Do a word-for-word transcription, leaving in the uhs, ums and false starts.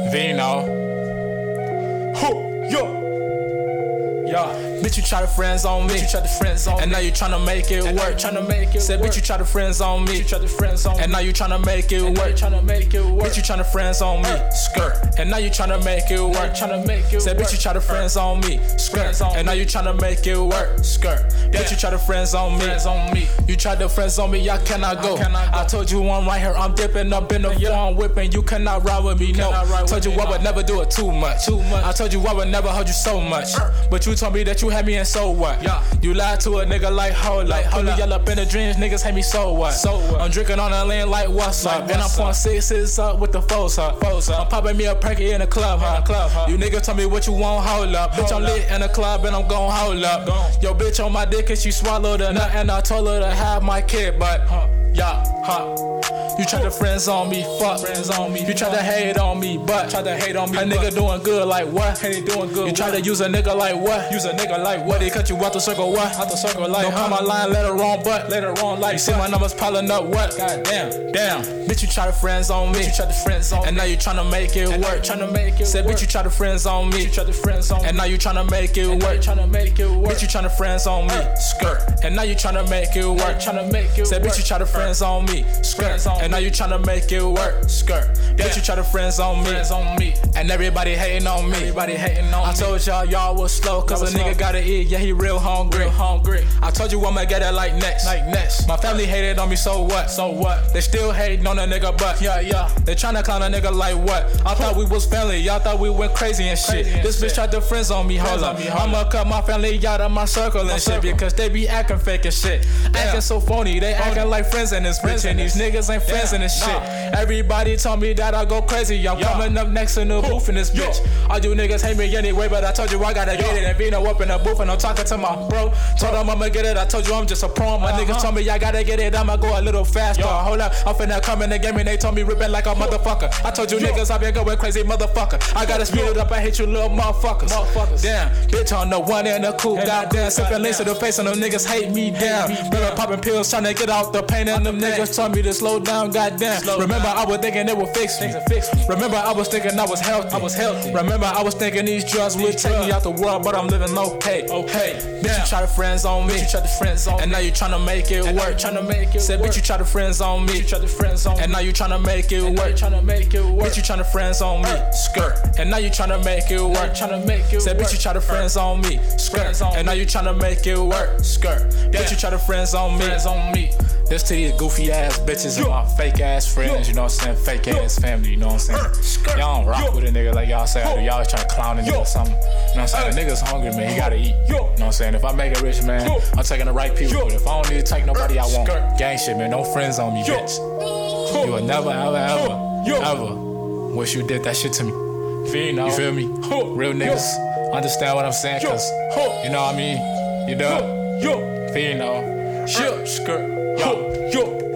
Vino. Ho, yo. Yeah. Bitch, you try to friends on me. Bitch, you try to friends on and me. now you tryna make it and work. Tryna make it Said, work. bitch, you try to friends on me. You try to friends on and me. now you tryna make it and work. Tryna make it work. Bitch, you tryna friends on me. Uh, Skirt. And now you tryna make it work. Tryna make it Said, work. bitch, you try to friends on me. Skirt. on And now you tryna make it work. Skirt. Bitch, you try to friends on me. Friends on me. You tried to friends on me, y'all cannot go. I cannot go. I told you I'm right here, I'm dipping up in the Yeah. phone whipping. You cannot ride with me, no. cannot ride with Told you me, I no. would never do it too much. Too much. I told you I would never hold you so much. Uh. But you told me that you had me and so what? Yeah. You lied to a nigga like hold Like, up. hold Put me up. all up in the dreams, niggas hate me so what? So what? I'm drinking on the lane like what's Like up? And I'm what's pouring up? sixes up with the foes, huh? Foes, huh? I'm popping me a perky in the club, huh? In the club, huh? You niggas tell me what you want, hold up. Bitch, I'm Hold lit up. in the club and I'm gon' hold up. Gone. Yo, bitch on my dick and she swallowed a nut and I told her to have my kid, but Huh. yeah, huh. You tried to friends on me, fuck. Friends on me, You tried to hate on me, but Tried to hate on me, a nigga but- doing good like what? Hey, they doing good. You tried to use a nigga like what? use a nigga like What what? they cut you out the circle what? Out the circle like Don't huh? call my line later on, but Later on like you see my numbers piling up what? God damn. Damn, bitch, you try to friends on me. You try to friends on And me. now you tryna make it And now work. you tryna make it Said, work. bitch, you try to friends on me. You try to friends on me. And now you tryna make it And now work. you tryna make it work. Bitch, you tryna friends on me. Uh. Skirt. And now you tryna make it Now you work. tryna make it Said, work. bitch, you try to friends on me. Skirt. Friends on And now me. you tryna make it work. Skirt. Bitch, you try to friends on me. Friends on me. And everybody hating on me. Everybody hating on I me. told y'all, y'all was slow. Cause Y'all a was nigga slow. gotta eat. Yeah, he real hungry. Real hungry. I told you I'ma get it like next. Like next. My family hated on me, so what? So what? They still hating on a nigga, but Yeah, yeah. they tryna clown a nigga like what? I thought we was family, y'all thought we went crazy and shit. Crazy and This bitch shit. tried to friends on me, hold Friends up. on me, hold I'ma cut my family out of my circle and shit circle. because they be acting fake and shit. Acting so phony, they acting like friends in this bitch. Friends in And these this. niggas ain't friends Yeah, in this nah. shit. Everybody told me that I go crazy. I'm Yeah. coming up next in the booth in this Yo. bitch. All you niggas hate me anyway, but I told you I gotta get it. And Vino up in the booth and I'm talking to my bro. Told him I'ma get it, I told you I'm just a pro. My Uh-huh. niggas told me I gotta get it, I'ma go a little faster. Yo. Hold up, I'm finna come in the game and they told me ripping like a motherfucker. I told you Yo. niggas I been going crazy, motherfucker. I gotta speed Yo. it up, I hate you little motherfuckers. Motherfuckers. Damn, bitch on the one and the cool, And the goddamn. cool, Sipping links to the goddamn. face and them niggas hate me down. me Brother down. popping pills, trying to get out the pain and them the pain. niggas told me to slow down, goddamn. Slow Remember down. I was thinking they would fix me. Things will fix me. Remember I was thinking I was healthy. I was healthy. Remember I was thinking these drugs would take me drugs. out the world, but I'm living okay. Okay. Bitch, Damn. you try to friends on me. You try to friends on And me. now you tryna make it And now work. you tryna make it Said, work. bitch, you try to friends on me. You try to friends on And me. now you tryna make it And now you work. tryna make it work. Bitch, you tryna friends on me. Uh. Skirt. And now you tryna make it Now work. you tryna make it Said, work. bitch, you try to friends on me. Skirt. Friends on And now me. you tryna make it work. Skirt. Bitch, Damn. you try to friends on me. Friends on me. This to these goofy ass bitches and Yo. my fake ass friends, Yo. you know what I'm saying? Fake Yo. ass family, you know what I'm saying? Skirt. Y'all don't rock Yo. with a nigga like y'all say I do. Y'all always try to clown a nigga Yo. or something. You know what I'm saying? Hey. The nigga's hungry, man. He gotta eat. Yo. You know what I'm saying? If I make it rich, man, Yo. I'm taking the right people. Yo. But if I don't need to take nobody I want, Skirt. gang shit, man. No friends on me, Yo. bitch. You will never, ever, ever, Yo. ever wish you did that shit to me. Vino. You feel me? Ho. Real niggas understand what I'm saying, Yo. cause Ho. you know what I mean? You know? Yo. Yo. Vino. Yo. Skirt. Yo. Yo.